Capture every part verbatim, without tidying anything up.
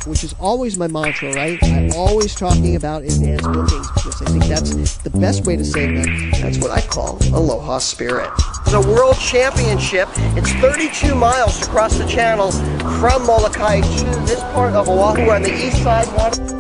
which is always my mantra, right? I'm always talking about advance bookings because I think that's the best way to save them. That's what I call Aloha Spirit. It's a world championship. It's thirty-two miles to cross the channel from Molokai to this part of Oahu on the east side.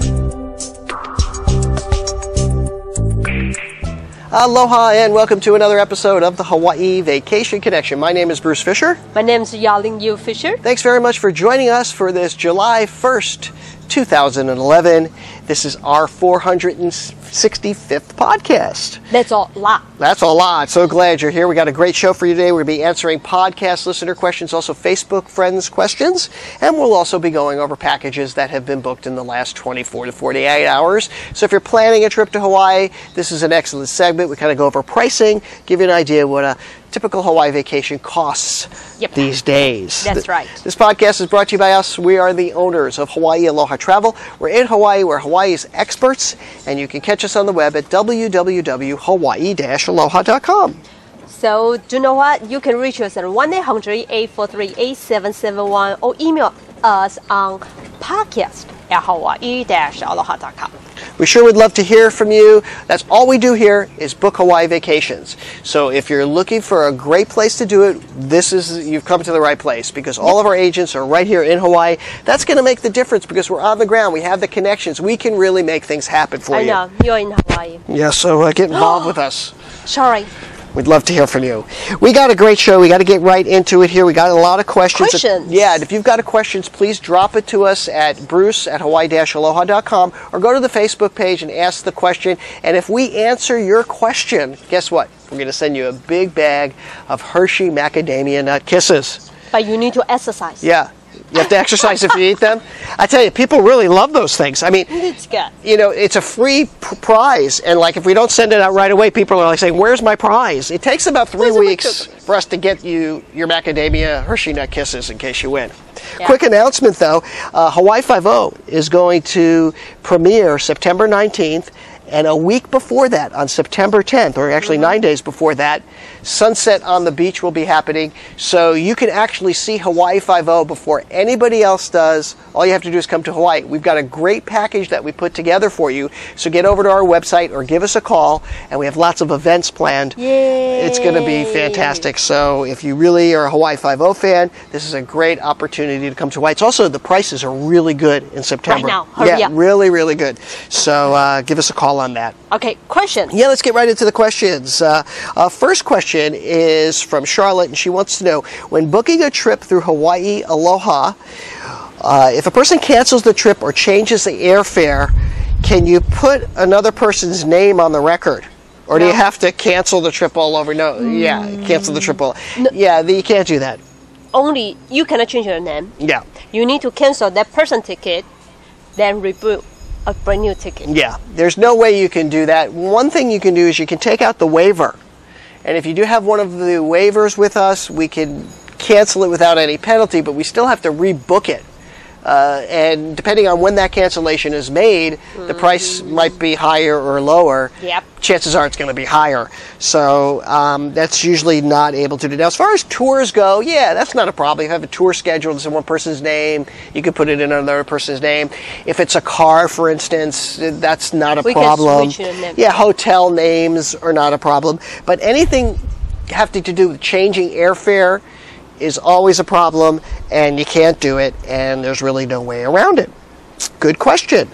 Aloha and welcome to another episode of the Hawaii Vacation Connection. My name is Bruce Fisher. My name is Yaling Yu Fisher. Thanks very much for joining us for this July first, two thousand eleven. This is our four hundred sixty-fifth podcast. That's a lot. That's a lot. So glad you're here. We got a great show for you today. We're going to be answering podcast listener questions, also Facebook friends questions, and we'll also be going over packages that have been booked in the last twenty-four to forty-eight hours. So if you're planning a trip to Hawaii, this is an excellent segment. We kind of go over pricing, give you an idea what a typical Hawaii vacation costs yep. these days. That's Th- right. This podcast is brought to you by us. We are the owners of Hawaii Aloha Travel. We're in Hawaii. We're Hawaii's experts, and you can catch us on the web at w w w dot hawaii dash aloha dot com. So, do you know what? You can reach us at one eight hundred, eight four three, eight seven seven one or email us on podcast at hawaii dash aloha dot com. We sure would love to hear from you. That's all we do here is book Hawaii vacations. So if you're looking for a great place to do it, this is you've come to the right place because all of our agents are right here in Hawaii. That's going to make the difference because we're on the ground. We have the connections. We can really make things happen for I you. know. You're in Hawaii. Yeah, so uh, get involved with us. Sorry. We'd love to hear from you. We got a great show. We got to get right into it here. We got a lot of questions. Questions. Yeah, and if you've got a questions, please drop it to us at bruce at hawaii dash aloha dot com or go to the Facebook page and ask the question. And if we answer your question, guess what? We're going to send you a big bag of Hershey macadamia nut kisses. But you need to exercise. Yeah. You have to exercise if you eat them. I tell you, people really love those things. I mean, it's good. You know, it's a free p- prize, and like if we don't send it out right away, people are like saying, "Where's my prize?" It takes about three Where's weeks for us to get you your macadamia Hershey nut kisses in case you win. Yeah. Quick announcement though, uh, Hawaii Five-O is going to premiere September nineteenth. And a week before that, on September tenth, or actually mm-hmm. nine days before that, Sunset on the Beach will be happening. So you can actually see Hawaii Five-O before anybody else does. All you have to do is come to Hawaii. We've got a great package that we put together for you. So get over to our website or give us a call. And we have lots of events planned. Yay. It's going to be fantastic. So if you really are a Hawaii Five-O fan, this is a great opportunity to come to Hawaii. It's also, the prices are really good in September. Right now. Hurry yeah, up. really, really good. So uh, give us a call on that. Okay, question. Yeah, let's get right into the questions. Uh, uh, first question is from Charlotte, and she wants to know, when booking a trip through Hawaii Aloha, uh, if a person cancels the trip or changes the airfare, can you put another person's name on the record? Or no. do you have to cancel the trip all over? No, mm. yeah, cancel the trip all no. Yeah, the, you can't do that. Only, you cannot change your name. Yeah. You need to cancel that person ticket, then rebook a brand new ticket. Yeah, there's no way you can do that. One thing you can do is you can take out the waiver. And if you do have one of the waivers with us, we can cancel it without any penalty, but we still have to rebook it. Uh, and depending on when that cancellation is made, mm-hmm. the price might be higher or lower. Yep. Chances are it's going to be higher. So um, that's usually not able to do. Now, as far as tours go, yeah, that's not a problem. If you have a tour scheduled, it's in one person's name, you can put it in another person's name. If it's a car, for instance, that's not a we problem. Can switch your name. Yeah, hotel names are not a problem. But anything having to do with changing airfare is always a problem, and you can't do it, and there's really no way around it. Good question.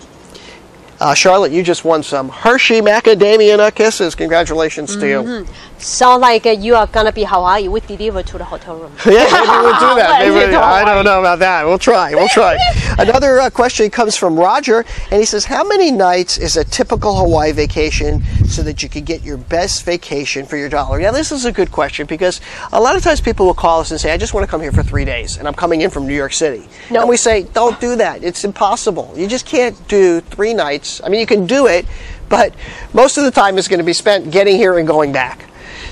Uh, Charlotte, you just won some Hershey macadamia nut kisses. Congratulations to mm-hmm. you. Sound like uh, you are going to be Hawaii. We deliver to the hotel room. Yeah, maybe we'll do that. Maybe, I don't know about that. We'll try. We'll try. Another uh, question comes from Roger, and he says, how many nights is a typical Hawaii vacation so that you can get your best vacation for your dollar? Yeah, this is a good question because a lot of times people will call us and say, I just want to come here for three days, and I'm coming in from New York City. No. And we say, don't do that. It's impossible. You just can't do three nights. I mean, you can do it, but most of the time is going to be spent getting here and going back.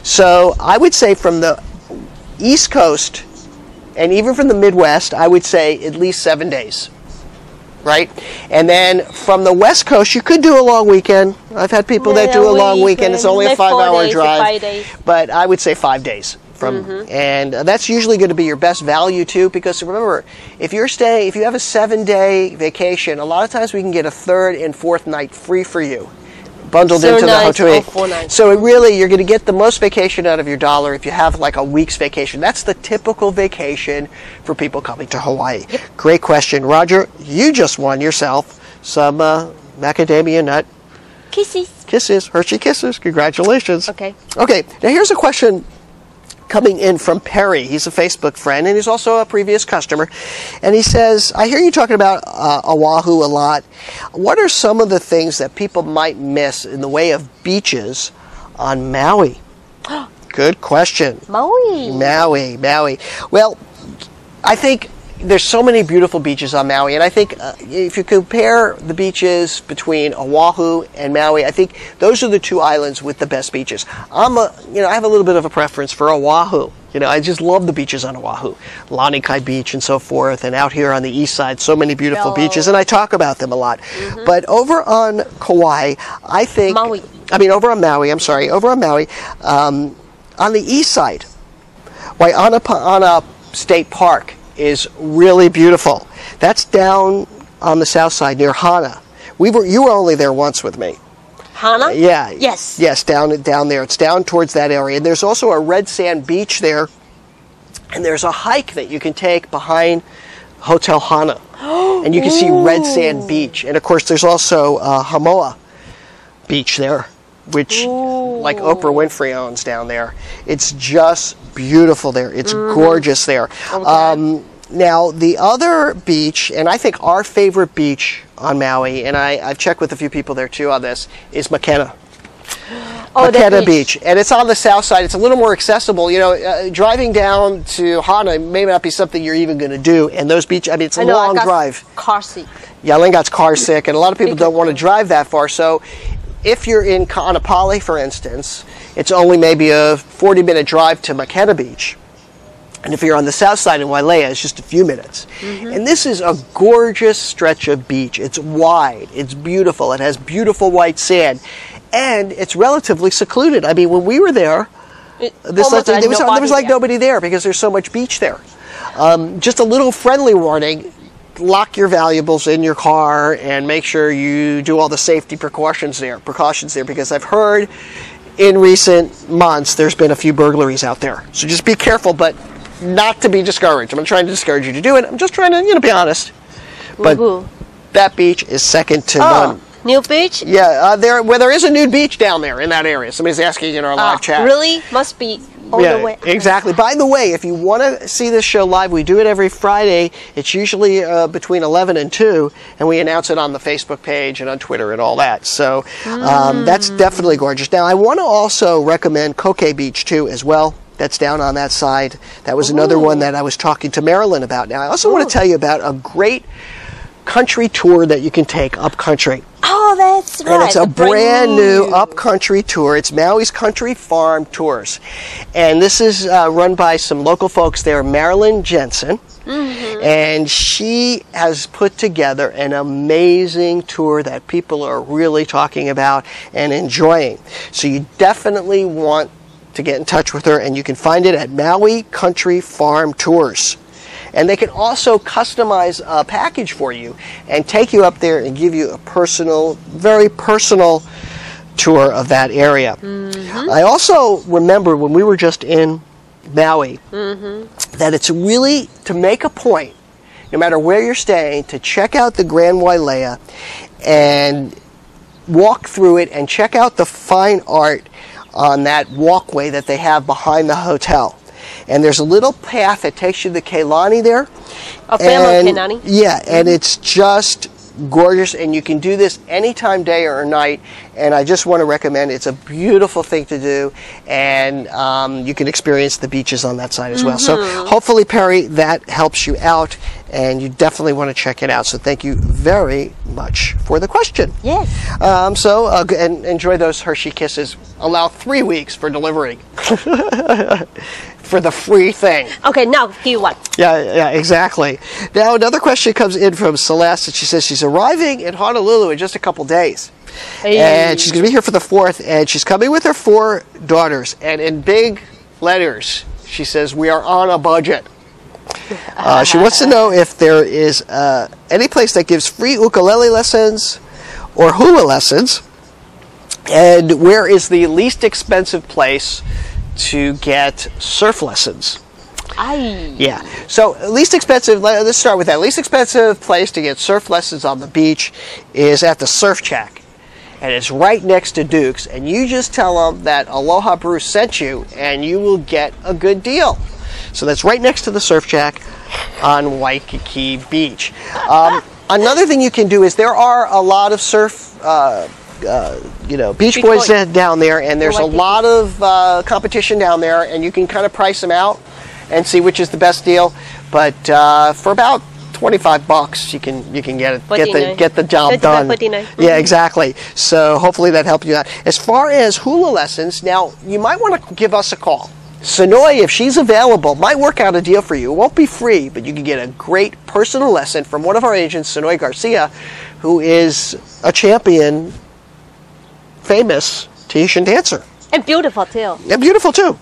So I would say from the East Coast and even from the Midwest, I would say at least seven days, right? And then from the West Coast, you could do a long weekend. I've had people yeah, that do a long weekend. weekend. It's only like a five-hour drive. Five days. But I would say five days. From and that's usually going to be your best value too, because remember, if you're staying, if you have a seven-day vacation, a lot of times we can get a third and fourth night free for you, bundled Third into the night hotel. or four nights. So it really, you're going to get the most vacation out of your dollar if you have like a week's vacation. That's the typical vacation for people coming to Hawaii. Yep. Great question, Roger. You just won yourself some uh, macadamia nut Kisses. kisses, Hershey Kisses. Congratulations. Okay. Okay, now here's a question coming in from Perry. He's a Facebook friend, and he's also a previous customer. And he says, I hear you talking about uh, Oahu a lot. What are some of the things that people might miss in the way of beaches on Maui? Good question. Maui. Maui, Maui. Well, I think there's so many beautiful beaches on Maui, and I think uh, if you compare the beaches between Oahu and Maui, I think those are the two islands with the best beaches. I'm a, you know, I have a little bit of a preference for Oahu. You know, I just love the beaches on Oahu, Lanikai Beach and so forth, and out here on the east side, so many beautiful Yellow. beaches, and I talk about them a lot. Mm-hmm. But over on Kauai, I think, Maui. I mean over on Maui, I'm sorry, over on Maui, um, on the east side, Waianapaana State Park is really beautiful. That's down on the south side near Hana. We were you were only there once with me. Hana? Yeah. Yes. Yes, down down there. It's down towards that area. And there's also a red sand beach there. And there's a hike that you can take behind Hotel Hana. And you can see red sand beach. And of course there's also uh, Hamoa Beach there, which Ooh. like Oprah Winfrey owns down there. It's just beautiful there. It's mm. gorgeous there. Okay. Um, now, the other beach, and I think our favorite beach on Maui, and I, I've checked with a few people there too on this, is Makena. Oh, Makena beach. beach. And it's on the south side. It's a little more accessible. You know, uh, driving down to Hana may not be something you're even going to do. And those beaches, I mean, it's a I know, long I got drive. Car seat. Yeah, Lynn got car sick, and a lot of people Because don't want to drive that far. So if you're in Ka'anapali, for instance, it's only maybe a forty-minute drive to Makena Beach. And if you're on the south side in Wailea, it's just a few minutes. Mm-hmm. And this is a gorgeous stretch of beach. It's wide. It's beautiful. It has beautiful white sand. And it's relatively secluded. I mean, when we were there, It, this almost there, like was, there was like there. nobody there because there's so much beach there. Um, just a little friendly warning. Lock your valuables in your car and make sure you do all the safety precautions there, precautions there, because I've heard in recent months there's been a few burglaries out there. So just be careful, but not to be discouraged. I'm not trying to discourage you to do it. I'm just trying to, you know, be honest. But Woohoo. that beach is second to Oh, none. new beach? Yeah, uh, there. Well, there is a nude beach down there in that area. Somebody's asking in our live Ah, chat. Really? Must be all Yeah, the way. exactly. By the way, if you want to see this show live, we do it every Friday. It's usually uh, between eleven and two, and we announce it on the Facebook page and on Twitter and all that. So um, that's definitely gorgeous. Now, I want to also recommend Koke Beach, too, as well. That's down on that side. That was another Ooh. one that I was talking to Marilyn about. Now, I also want to tell you about a great country tour that you can take up country. Oh, that's right. And it's a the brand new up-country tour. It's Maui's Country Farm Tours. And this is uh, run by some local folks there, Marilyn Jensen. Mm-hmm. And she has put together an amazing tour that people are really talking about and enjoying. So you definitely want to get in touch with her, and you can find it at Maui Country Farm Tours. And they can also customize a package for you and take you up there and give you a personal, very personal tour of that area. Mm-hmm. I also remember when we were just in Maui mm-hmm. that it's really to make a point, no matter where you're staying, to check out the Grand Wailea and walk through it and check out the fine art on that walkway that they have behind the hotel. And there's a little path that takes you to Keilani there. A family and, Keilani. Yeah, mm-hmm. and it's just gorgeous, and you can do this anytime, day or night, and I just want to recommend it's a beautiful thing to do, and um, you can experience the beaches on that side as well. Mm-hmm. So hopefully, Perry, that helps you out, and you definitely want to check it out. So thank you very much for the question. Yes. Um, so uh, and enjoy those Hershey Kisses. Allow three weeks for delivery. For the free thing. Okay, now give you one. Yeah, yeah, exactly. Now another question comes in from Celeste, and she says she's arriving in Honolulu in just a couple days. Hey. And she's going to be here for the fourth, and she's coming with her four daughters. And in big letters, She says, we are on a budget. Uh, she wants to know if there is uh, any place that gives free ukulele lessons or hula lessons, and where is the least expensive place to get surf lessons. Aye. Yeah. So least expensive, let's start with that. Least expensive place to get surf lessons on the beach is at the Surf Shack. And it's right next to Duke's. And you just tell them that Aloha Brew sent you, and you will get a good deal. So that's right next to the Surf Shack on Waikiki Beach. Um, another thing you can do is there are a lot of surf uh, Uh, you know, Beach, Beach Boys, Boys down there, and there's a lot of uh, competition down there, and you can kind of price them out and see which is the best deal. But uh, for about twenty-five bucks, you can you can get it get the get the job done. Yeah, exactly. So hopefully that helped you out. As far as hula lessons, now you might want to give us a call. Sonoy, if she's available, might work out a deal for you. It won't be free, but you can get a great personal lesson from one of our agents, Sonoy Garcia, who is a champion, famous Tahitian dancer. And beautiful too. And beautiful too.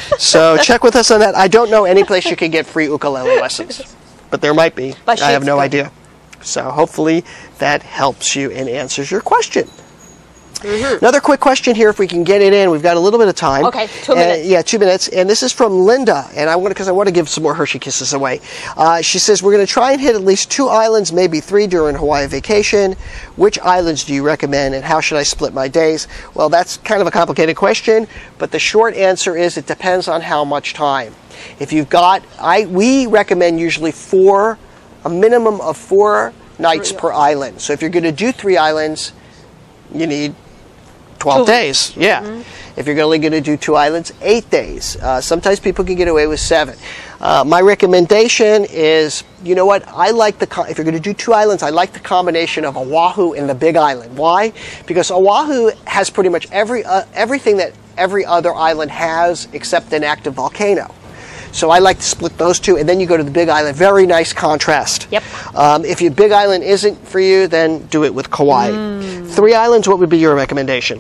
So check with us on that. I don't know any place you can get free ukulele lessons, but there might be. But I have no good. idea. So hopefully that helps you and answers your question. Mm-hmm. Another quick question here, if we can get it in. We've got a little bit of time. Okay, two uh, minutes. Yeah, two minutes. And this is from Linda, and I want because I want to give some more Hershey Kisses away. Uh, she says, we're going to try and hit at least two islands, maybe three during Hawaii vacation. Which islands do you recommend, and how should I split my days? Well, that's kind of a complicated question, but the short answer is it depends on how much time. If you've got, I we recommend usually four, a minimum of four nights per island. So if you're going to do three islands, you need twelve days, yeah. Mm-hmm. If you're only going to do two islands, eight days. Uh, sometimes people can get away with seven. Uh, my recommendation is, you know what, I like the, if you're going to do two islands, I like the combination of Oahu and the Big Island. Why? Because Oahu has pretty much every uh, everything that every other island has except an active volcano. So I like to split those two, and then you go to the Big Island. Very nice contrast. Yep. Um, if your Big Island isn't for you, then do it with Kauai. Mm. Three islands, what would be your recommendation?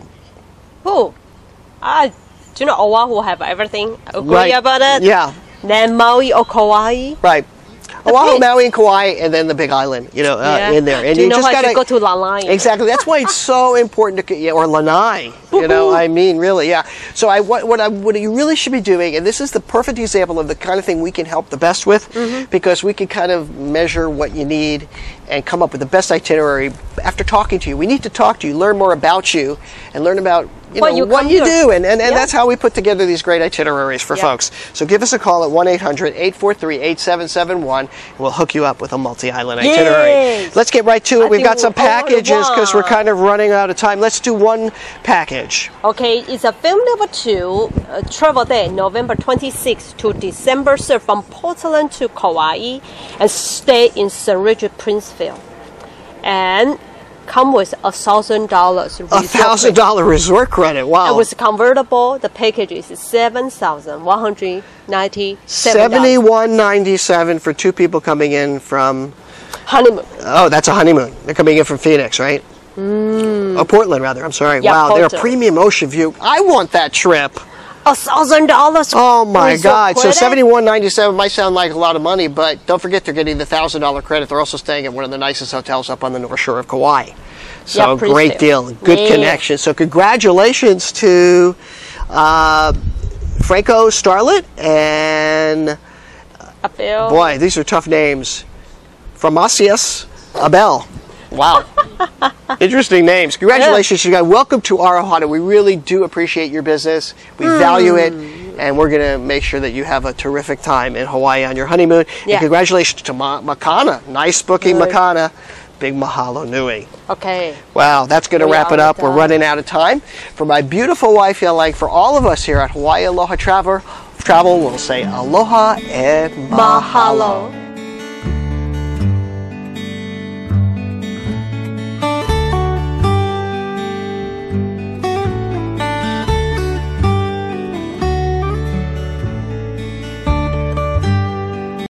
Oh, uh, do you know Oahu have everything? Agree right. about it? Yeah. Then Maui or Kauai? Right. Oahu, Maui, and Kauai, and then the Big Island, you know, uh, yeah. in there. And do you, you know just how gotta go to Lanai? Exactly. That's why it's so important to, yeah, or Lanai. You know, I mean, really, yeah. So I, what, what, I, what you really should be doing, and this is the perfect example of the kind of thing we can help the best with, mm-hmm. because we can kind of measure what you need and come up with the best itinerary after talking to you. We need to talk to you, learn more about you, and learn about you what know, you, what you do. And, and, and yeah. that's how we put together these great itineraries for yeah. folks. So give us a call at one eight hundred, eight four three, eight seven seven one, and we'll hook you up with a multi-island Yay. itinerary. Let's get right to it. I We've got some packages because we're one. kind of running out of time. Let's do one package. Okay, it's a film number two, uh, travel day, November twenty-sixth to December third from Portland to Kauai, and stay in Saint Regis Princeville. And come with a thousand dollars. A thousand dollar resort credit. Wow. And with convertible, the package is seven thousand one hundred ninety-seven. Seventy-one ninety-seven for two people coming in from honeymoon. Oh, that's a honeymoon. They're coming in from Phoenix, right? Mm. Oh, Portland, rather. I'm sorry. Yeah, wow, Portland. They're a premium ocean view. I want that trip. A thousand dollars. Oh my God! Credit? So seventy-one ninety-seven might sound like a lot of money, but don't forget they're getting the thousand dollar credit. They're also staying at one of the nicest hotels up on the North Shore of Kauai. So yeah, great deal, good yeah. connection. So congratulations to uh, Franco Starlet and Abel. Boy, these are tough names. Fromasius Abel. Wow. Interesting names. Congratulations, yeah. you guys. Welcome to Arohana. We really do appreciate your business. We mm. value it, and we're going to make sure that you have a terrific time in Hawaii on your honeymoon. Yeah. And congratulations to Ma- Makana. Nice booking, Good. Makana. Big mahalo nui. Okay. Wow, that's going to we wrap it up. We're running out of time. For my beautiful wife, like for all of us here at Hawaii Aloha Travel, Travel, we'll say aloha and mahalo. Mahalo.